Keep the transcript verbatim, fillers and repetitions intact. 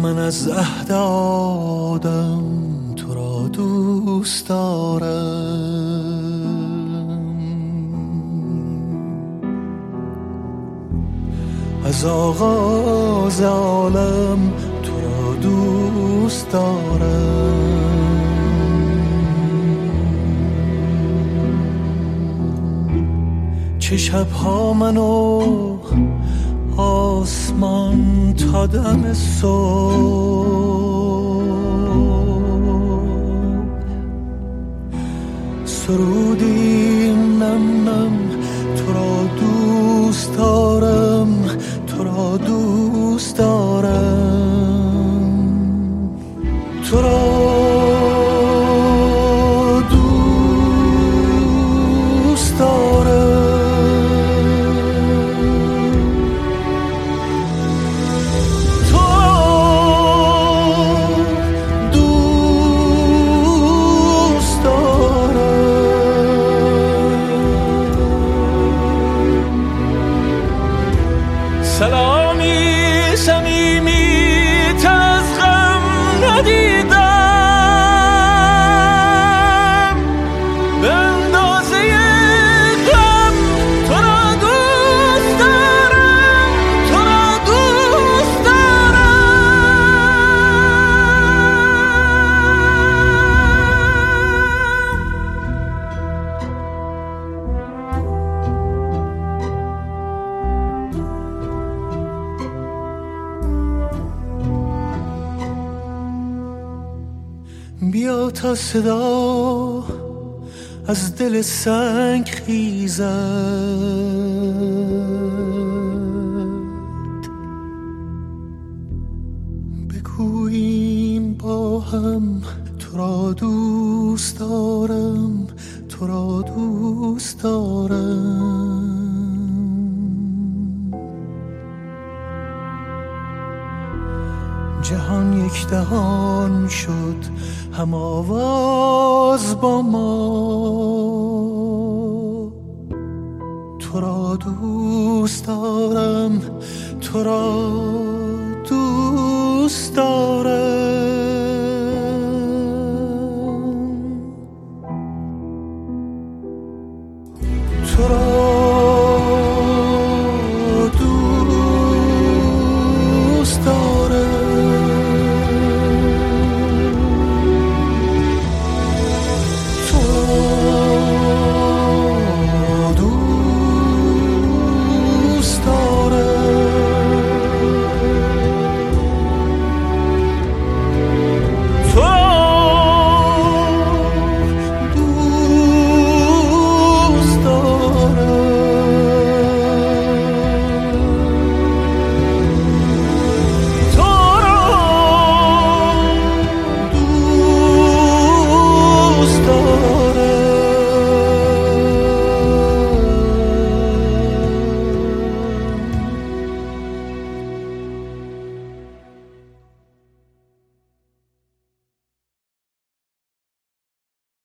من از عهد آدم تو را دوست دارم، از آغاز عالم تو را دوست دارم. چه شبها منو آسمان تا دم صبح سرودیم نم نم تو را دوست دارم، تو را دوست دارم، تو را دوست دارم. سلامی صمیمی از غم ندیدم، به اندازه غم تو را دوست دارم، تو را دوست بیا تا صدا از دل سنگ خیزد، بگوییم با هم تو را دوست دارم، تو را دوست دارم. جهان یک دهان شد هم آواز با ما، تو را دوست دارم، تو را دوست دارم، تو را